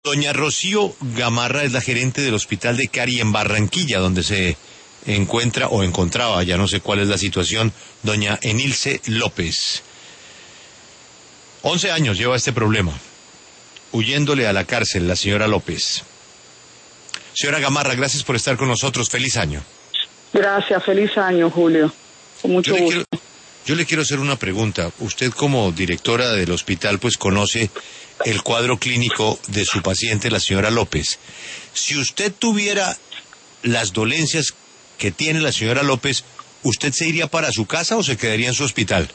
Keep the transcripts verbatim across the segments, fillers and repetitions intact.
Doña Rocío Gamarra es la gerente del Hospital de Cari en Barranquilla, donde se encuentra o encontraba, ya no sé cuál es la situación, doña Enilce López. Once años lleva este problema, huyéndole a la cárcel la señora López. Señora Gamarra, gracias por estar con nosotros. Feliz año. Gracias, feliz año, Julio. Con mucho yo le gusto. Quiero, yo le quiero hacer una pregunta. Usted, como directora del hospital, pues conoce el cuadro clínico de su paciente, la señora López. Si usted tuviera las dolencias que tiene la señora López, ¿usted se iría para su casa o se quedaría en su hospital?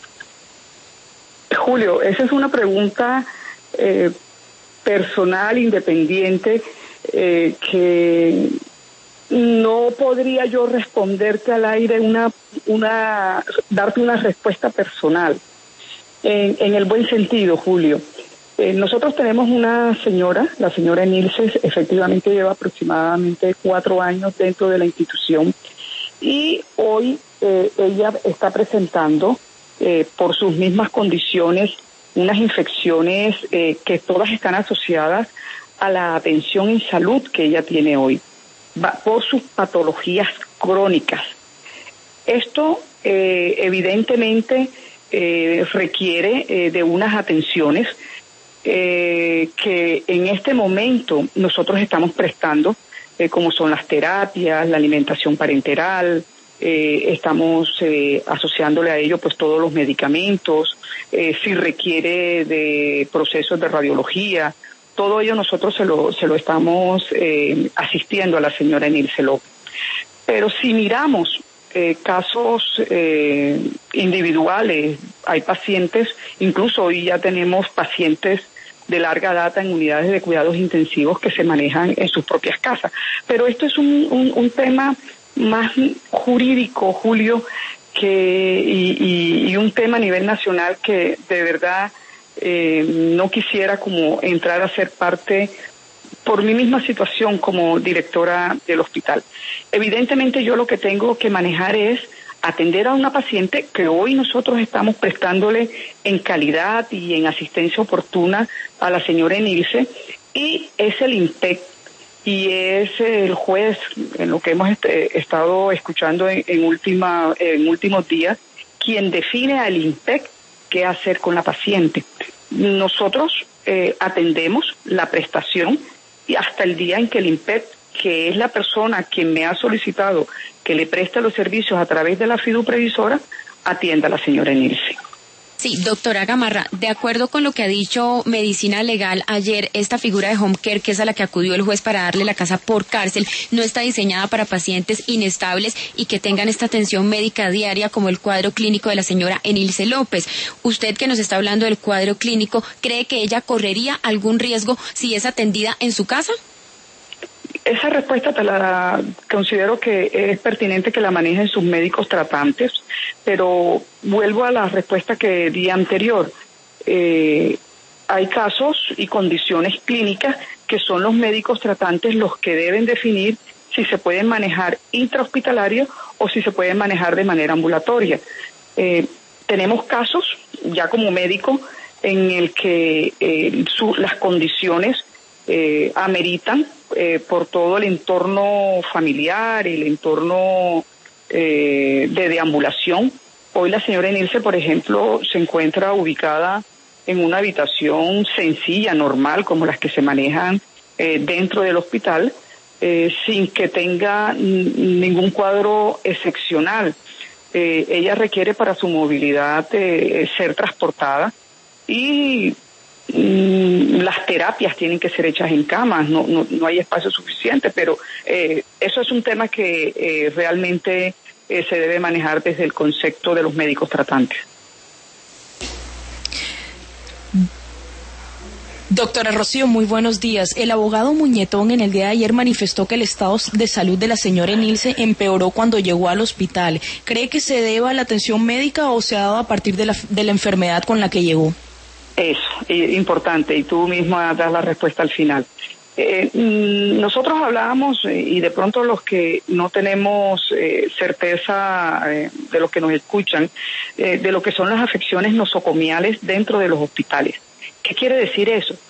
Julio, esa es una pregunta eh, personal, independiente, eh, que no podría yo responderte al aire, una, una, darte una respuesta personal, en, en el buen sentido, Julio. Eh, nosotros tenemos una señora, la señora Enilce, efectivamente lleva aproximadamente cuatro años dentro de la institución y hoy eh, ella está presentando, eh, por sus mismas condiciones, unas infecciones eh, que todas están asociadas a la atención en salud que ella tiene hoy, va, por sus patologías crónicas. Esto eh, evidentemente eh, requiere eh, de unas atenciones Eh, que en este momento nosotros estamos prestando, eh, como son las terapias, la alimentación parenteral, eh, estamos eh, asociándole a ello pues todos los medicamentos, eh, si requiere de procesos de radiología, todo ello nosotros se lo, se lo estamos eh, asistiendo a la señora Enilce López. Pero si miramos eh, casos eh, individuales, hay pacientes, incluso hoy ya tenemos pacientes de larga data en unidades de cuidados intensivos que se manejan en sus propias casas. Pero esto es un, un, un tema más jurídico, Julio, que y, y, y un tema a nivel nacional que de verdad eh, no quisiera como entrar a ser parte por mi misma situación como directora del hospital. Evidentemente yo lo que tengo que manejar es atender a una paciente que hoy nosotros estamos prestándole en calidad y en asistencia oportuna a la señora Enilce, y es el INPEC y es el juez, en lo que hemos est estado escuchando en, en, última, en últimos días, quien define al INPEC qué hacer con la paciente. Nosotros eh, atendemos la prestación y hasta el día en que el INPEC, que es la persona quien me ha solicitado que le preste los servicios a través de la fiduprevisora, atienda a la señora Enilce. Sí, doctora Gamarra, de acuerdo con lo que ha dicho Medicina Legal ayer, esta figura de home care, que es a la que acudió el juez para darle la casa por cárcel, no está diseñada para pacientes inestables y que tengan esta atención médica diaria como el cuadro clínico de la señora Enilce López. Usted, que nos está hablando del cuadro clínico, ¿cree que ella correría algún riesgo si es atendida en su casa? Esa respuesta te la considero que es pertinente que la manejen sus médicos tratantes, pero vuelvo a la respuesta que di anterior. Eh, hay casos y condiciones clínicas que son los médicos tratantes los que deben definir si se pueden manejar intrahospitalario o si se pueden manejar de manera ambulatoria. Eh, tenemos casos, ya como médico, en el que eh, su, las condiciones eh, ameritan, Eh, por todo el entorno familiar, el entorno eh, de deambulación. Hoy la señora Enilce, por ejemplo, se encuentra ubicada en una habitación sencilla, normal, como las que se manejan eh, dentro del hospital, eh, sin que tenga ningún cuadro excepcional. Eh, ella requiere para su movilidad eh, ser transportada y las terapias tienen que ser hechas en camas, no, no, no hay espacio suficiente, pero eh, eso es un tema que eh, realmente eh, se debe manejar desde el concepto de los médicos tratantes. Doctora Rocío, muy buenos días. El abogado Muñetón en el día de ayer manifestó que el estado de salud de la señora Enilce empeoró cuando llegó al hospital. ¿Cree que se deba a la atención médica o se ha dado a partir de la, de la enfermedad con la que llegó? Eso, importante, y tú misma das la respuesta al final. Eh, nosotros hablábamos, y de pronto los que no tenemos eh, certeza eh, de los que nos escuchan, eh, de lo que son las afecciones nosocomiales dentro de los hospitales. ¿Qué quiere decir eso?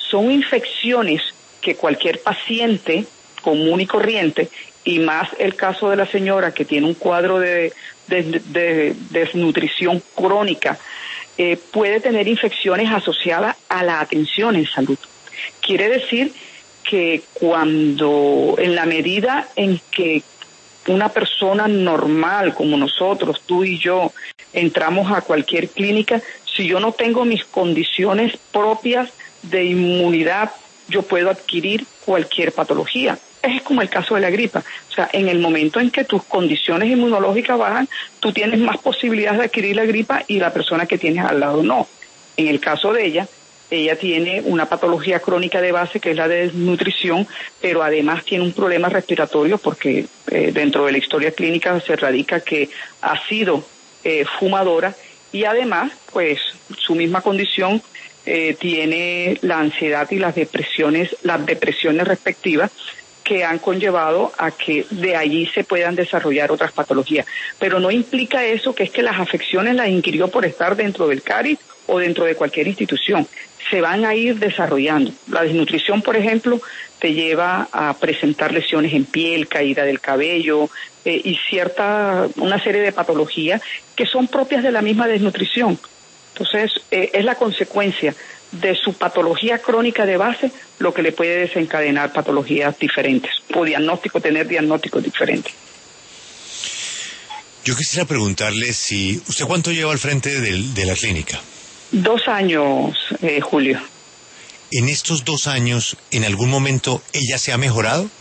son infecciones que cualquier paciente común y corriente, y más el caso de la señora que tiene un cuadro de, de, de, de desnutrición crónica, eh, puede tener infecciones asociadas a la atención en salud. Quiere decir que cuando, en la medida en que una persona normal como nosotros, tú y yo, entramos a cualquier clínica, si yo no tengo mis condiciones propias de inmunidad, yo puedo adquirir cualquier patología. Es como el caso de la gripa. O sea, en el momento en que tus condiciones inmunológicas bajan, tú tienes más posibilidades de adquirir la gripa y la persona que tienes al lado no. En el caso de ella, ella tiene una patología crónica de base que es la de desnutrición, pero además tiene un problema respiratorio porque eh, dentro de la historia clínica se radica que ha sido eh, fumadora y además, pues, su misma condición eh, tiene la ansiedad y las depresiones, las depresiones respectivas que han conllevado a que de allí se puedan desarrollar otras patologías. Pero no implica eso que es que las afecciones las inquirió por estar dentro del CARI o dentro de cualquier institución. Se van a ir desarrollando. La desnutrición, por ejemplo, te lleva a presentar lesiones en piel, caída del cabello eh, y cierta, una serie de patologías que son propias de la misma desnutrición. Entonces, eh, es la consecuencia de su patología crónica de base lo que le puede desencadenar patologías diferentes o diagnóstico, tener diagnósticos diferentes. Yo quisiera preguntarle si, ¿usted cuánto lleva al frente de, de la clínica? Dos años, eh, Julio. ¿En estos dos años, en algún momento, ella se ha mejorado?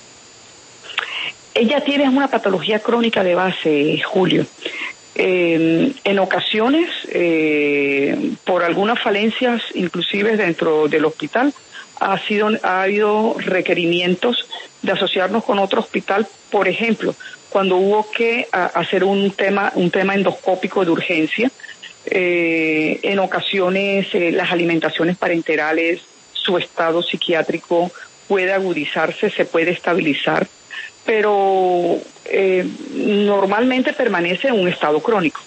Ella tiene una patología crónica de base, Julio. Eh, en ocasiones, eh, por algunas falencias, inclusive dentro del hospital, ha sido, ha habido requerimientos de asociarnos con otro hospital. Por ejemplo, cuando hubo que a, hacer un tema, un tema endoscópico de urgencia, eh, en ocasiones eh, las alimentaciones parenterales, su estado psiquiátrico puede agudizarse, se puede estabilizar, pero eh, normalmente permanece en un estado crónico.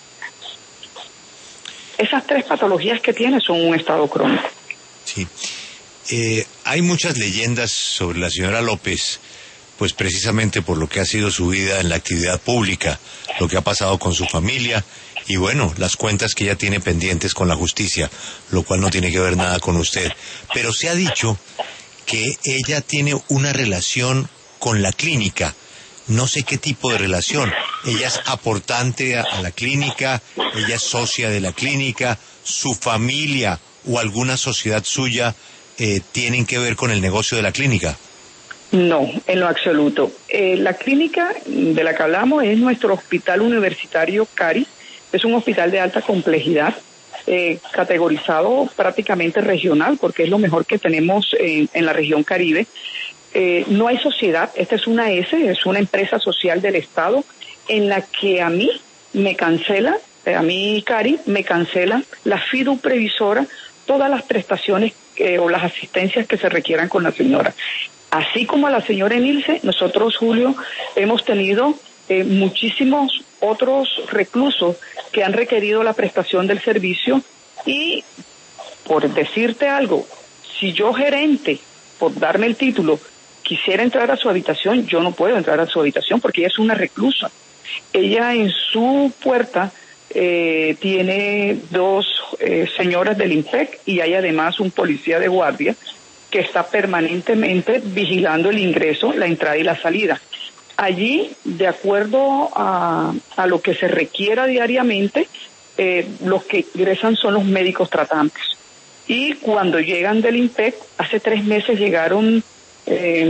Esas tres patologías que tiene son un estado crónico. Sí. Eh, hay muchas leyendas sobre la señora López, pues precisamente por lo que ha sido su vida en la actividad pública, lo que ha pasado con su familia y bueno, las cuentas que ella tiene pendientes con la justicia, lo cual no tiene que ver nada con usted. Pero se ha dicho que ella tiene una relación con la clínica. No sé qué tipo de relación. Ella es aportante a, a la clínica, ella es socia de la clínica, su familia o alguna sociedad suya eh, tienen que ver con el negocio de la clínica. No, en lo absoluto. Eh, la clínica de la que hablamos es nuestro hospital universitario CARI. Es un hospital de alta complejidad, eh, categorizado prácticamente regional, porque es lo mejor que tenemos en, en la región Caribe. Eh, no hay sociedad, esta es una S, es una empresa social del Estado, en la que a mí me cancela, a mí CARI me cancela la fidu previsora todas las prestaciones eh, o las asistencias que se requieran con la señora. Así como a la señora Enilce, nosotros, Julio, hemos tenido eh, muchísimos otros reclusos que han requerido la prestación del servicio y, por decirte algo, si yo gerente, por darme el título, quisiera entrar a su habitación, yo no puedo entrar a su habitación porque ella es una reclusa. Ella en su puerta eh, tiene dos eh, señoras del INPEC y hay además un policía de guardia que está permanentemente vigilando el ingreso, la entrada y la salida. Allí, de acuerdo a, a lo que se requiera diariamente, eh, los que ingresan son los médicos tratantes. Y cuando llegan del INPEC, hace tres meses llegaron eh,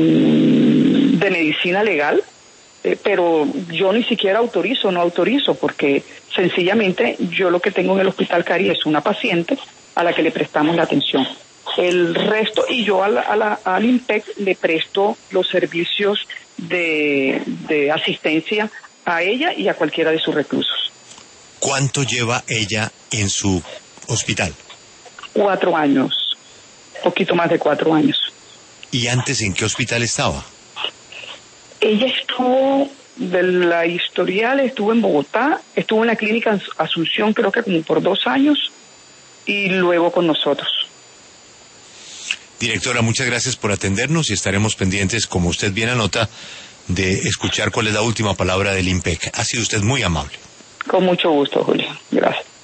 de medicina legal, eh, pero yo ni siquiera autorizo, no autorizo, porque sencillamente yo lo que tengo en el Hospital Cari es una paciente a la que le prestamos la atención. El resto, y yo a la, a la, al INPEC le presto los servicios de, de asistencia a ella y a cualquiera de sus reclusos. ¿Cuánto lleva ella en su hospital? Cuatro años, poquito más de cuatro años. ¿Y antes en qué hospital estaba? Ella estuvo, de la historial, estuvo en Bogotá, estuvo en la clínica Asunción creo que como por dos años y luego con nosotros. Directora, muchas gracias por atendernos y estaremos pendientes, como usted bien anota, de escuchar cuál es la última palabra del IMPEC. Ha sido usted muy amable. Con mucho gusto, Julio. Gracias.